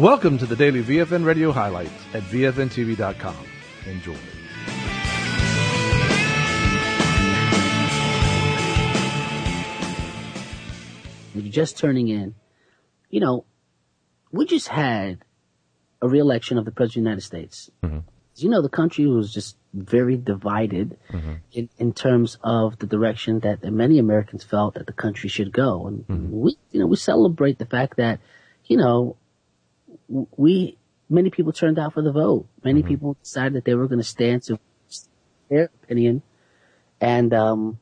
Welcome to the daily VFN radio highlights at VFNTV.com. Enjoy. If you're just turning in, we just had a re-election of the President of the United States. Mm-hmm. The country was just very divided in terms of the direction that many Americans felt that the country should go. And we celebrate the fact that, many people turned out for the vote. Many people decided that they were going to stand to their opinion and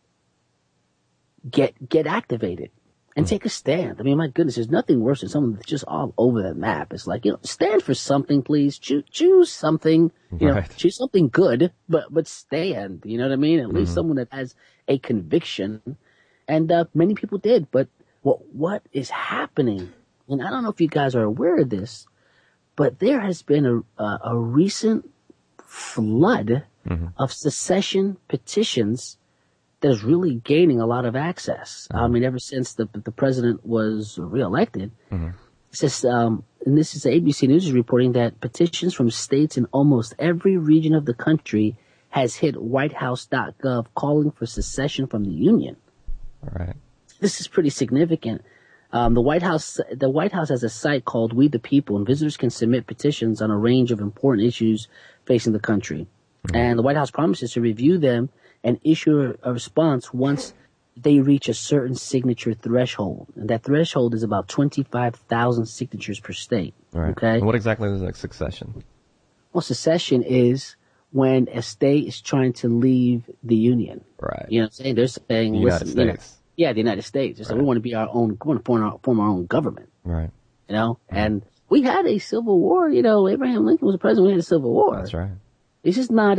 get activated and take a stand. I mean, my goodness, there's nothing worse than someone that's just all over the map. It's like, stand for something, please. Choose something, choose something good, but stand, you know what I mean? At least someone that has a conviction. And many people did. But what is happening, and I don't know if you guys are aware of this, but there has been a recent flood of secession petitions that is really gaining a lot of access. I mean, ever since the president was reelected, it says, and this is ABC News is reporting that petitions from states in almost every region of the country has hit whitehouse.gov calling for secession from the Union. All right. This is pretty significant. The White House has a site called We the People, and visitors can submit petitions on a range of important issues facing the country. And the White House promises to review them and issue a response once they reach a certain signature threshold. And that threshold is about 25,000 signatures per state. Right. Okay. And what exactly is succession? Well, secession is when a state is trying to leave the Union. Right. You know what I'm saying? They're saying, the United States. The United States. Right. We want to be our own, we want to form our own government. Right. And we had a civil war. Abraham Lincoln was the president. We had a civil war. That's right. It's just not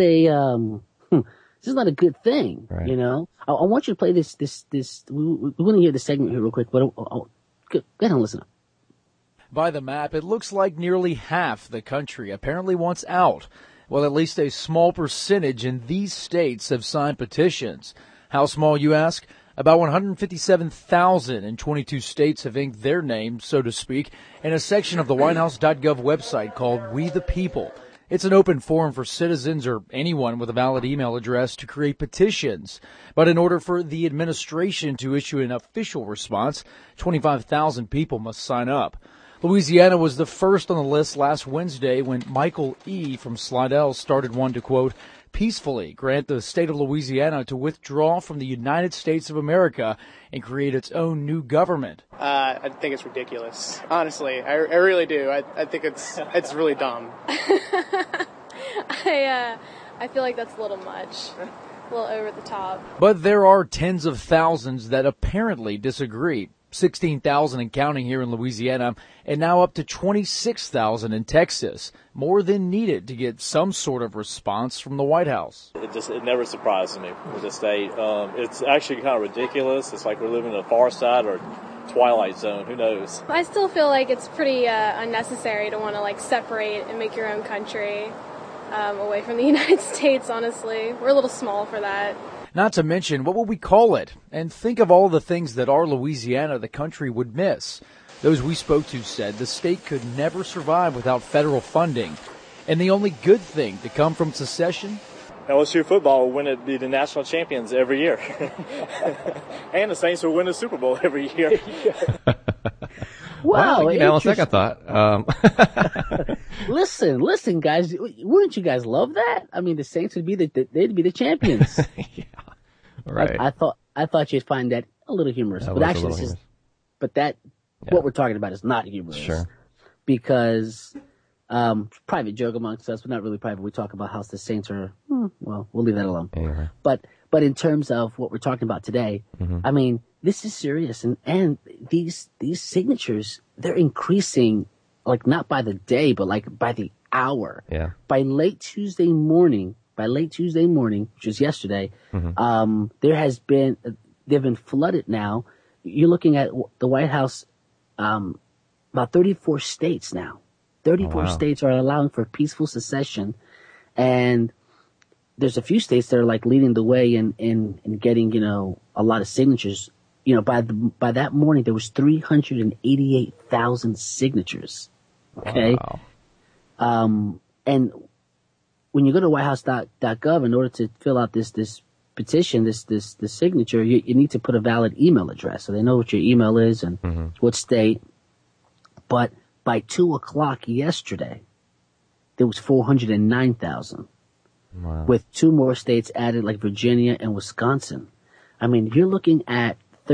this is not a good thing, right. I want you to play this. We want to hear this segment here real quick, but go ahead and listen up. By the map, it looks like nearly half the country apparently wants out. Well, at least a small percentage in these states have signed petitions. How small, you ask? About 157,000 in 22 states have inked their name, so to speak, in a section of the whitehouse.gov website called We the People. It's an open forum for citizens or anyone with a valid email address to create petitions. But in order for the administration to issue an official response, 25,000 people must sign up. Louisiana was the first on the list last Wednesday when Michael E. from Slidell started one to, quote, peacefully grant the state of Louisiana to withdraw from the United States of America and create its own new government. I think it's ridiculous. Honestly, I really do. I think it's really dumb. I feel like that's a little much, a little over the top. But there are tens of thousands that apparently disagree. 16,000 and counting here in Louisiana, and now up to 26,000 in Texas, more than needed to get some sort of response from the White House. It never surprises me with the state. It's actually kind of ridiculous. It's like we're living in the far side or Twilight Zone. Who knows? I still feel like it's pretty unnecessary to want to separate and make your own country away from the United States, honestly. We're a little small for that. Not to mention, what would we call it? And think of all the things that our Louisiana, the country, would miss. Those we spoke to said the state could never survive without federal funding. And the only good thing to come from secession? LSU football will be the national champions every year. And the Saints will win the Super Bowl every year. Wow, on second thought. Listen, guys, wouldn't you guys love that? I mean, the Saints would be they'd be the champions. Yeah, right. I thought you'd find that a little humorous, but actually, what we're talking about is not humorous. Sure. Because private joke amongst us, but not really private. We talk about how the Saints are. Well, we'll leave that alone. Yeah. But in terms of what we're talking about today, I mean, this is serious, and these signatures, they're increasing, not by the day, but by the hour. Yeah. By late Tuesday morning, which was yesterday, they've been flooded now. You're looking at the White House, about 34 states now. 34 states are allowing for peaceful secession, and there's a few states that are leading the way in getting, a lot of signatures. By that morning, there was 388,000 signatures. Okay. Wow. And when you go to whitehouse.gov, in order to fill out this petition, this signature, you need to put a valid email address. So they know what your email is and what state. But by 2:00 yesterday, there was 409,000. Wow. With 2 more states added like Virginia and Wisconsin. I mean, you're looking at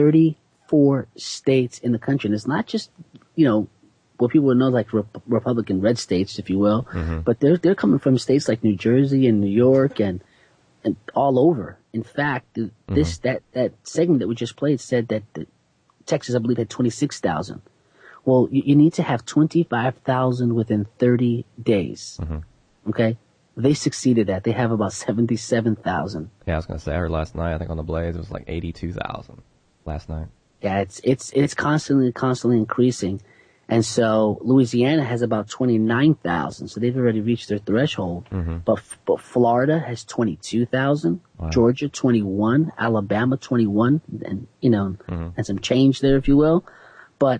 34 states in the country. And it's not just, what people would know like Republican red states, if you will, but they're coming from states like New Jersey and New York and all over. In fact, that segment that we just played said that Texas, I believe, had 26,000. Well, you need to have 25,000 within 30 days. Okay? They succeeded that. They have about 77,000. Yeah, I was going to say, I heard last night, I think on the Blaze, it was like 82,000 last night. Yeah, it's constantly increasing. And so Louisiana has about 29,000. So they've already reached their threshold. But Florida has 22,000. Wow. Georgia 21, Alabama 21, and and some change there, if you will. But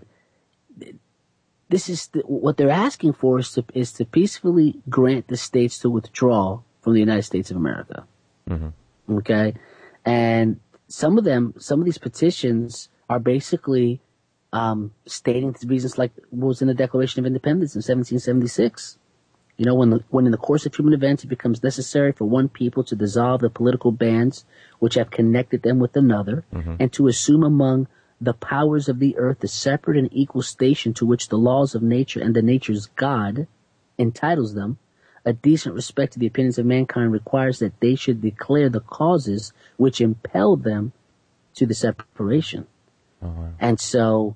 this is what they're asking for is to peacefully grant the states to withdraw from the United States of America. Okay, and some of these petitions are basically stating the reasons like what was in the Declaration of Independence in 1776. When in the course of human events it becomes necessary for one people to dissolve the political bands which have connected them with another, and to assume among the powers of the earth the separate and equal station to which the laws of nature and the nature's God entitles them, a decent respect to the opinions of mankind requires that they should declare the causes which impelled them to the separation. And so,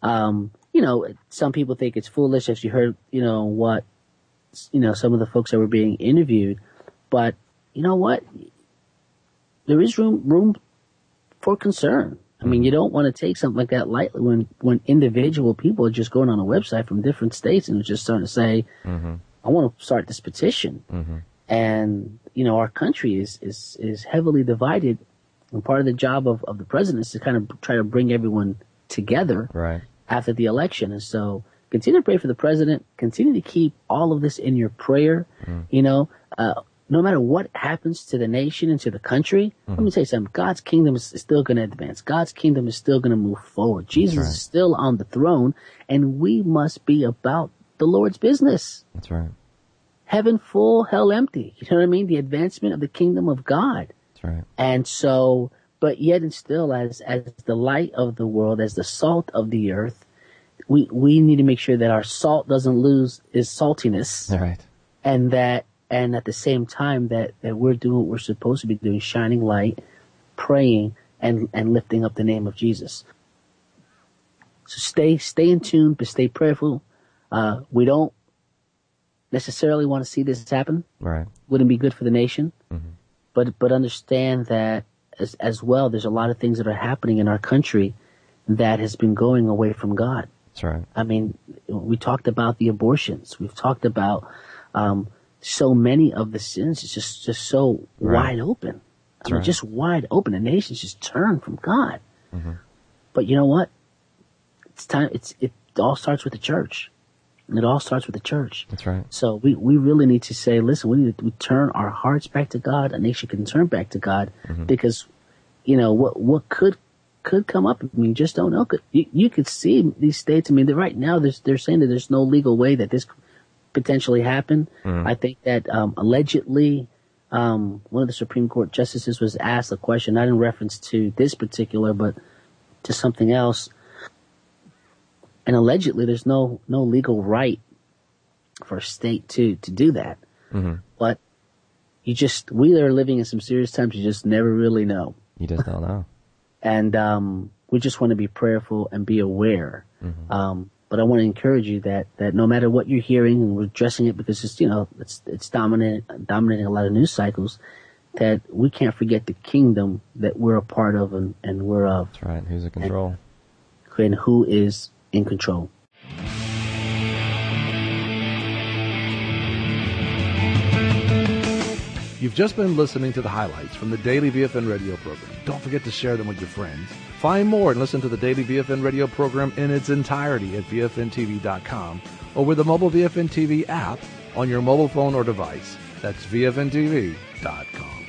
some people think it's foolish, as you heard, what, some of the folks that were being interviewed. But you know what? There is room for concern. I mean, you don't want to take something like that lightly when individual people are just going on a website from different states and just starting to say, I want to start this petition. And, our country is heavily divided. And part of the job of the president is to kind of try to bring everyone together after the election. And so continue to pray for the president. Continue to keep all of this in your prayer. No matter what happens to the nation and to the country, let me tell you something. God's kingdom is still going to advance. God's kingdom is still going to move forward. Jesus is still on the throne, and we must be about the Lord's business. That's right. Heaven full, hell empty. You know what I mean? The advancement of the kingdom of God. That's right. And so, but yet and still, as the light of the world, as the salt of the earth, we need to make sure that our salt doesn't lose its saltiness. All right. And at the same time that we're doing what we're supposed to be doing, shining light, praying, and lifting up the name of Jesus. So stay in tune, but stay prayerful. We don't necessarily want to see this happen. Right. Wouldn't be good for the nation. But understand that as well, there's a lot of things that are happening in our country that has been going away from God. That's right. I mean, we talked about the abortions. We've talked about so many of the sins. It's just so wide open. I mean, just wide open. The nation's just turned from God. But you know what? It's time. It all starts with the church. And it all starts with the church. That's right. So we really need to say, listen, we need to turn our hearts back to God. A nation can turn back to God because, what could come up. I mean, just don't know. You could see these states. I mean, right now they're saying that there's no legal way that this could potentially happen. I think that allegedly one of the Supreme Court justices was asked a question, not in reference to this particular, but to something else. And allegedly, there's no legal right for a state to do that. But we are living in some serious times. You just never really know. You just don't know. And we just want to be prayerful and be aware. But I want to encourage you that no matter what you're hearing, and we're addressing it because it's dominating a lot of news cycles, that we can't forget the kingdom that we're a part of and we're of. That's right. Who's in control? And who is in control. You've just been listening to the highlights from the Daily VFN radio program. Don't forget to share them with your friends. Find more and listen to the Daily VFN radio program in its entirety at VFNTV.com or with the mobile VFN TV app on your mobile phone or device. That's VFNTV.com.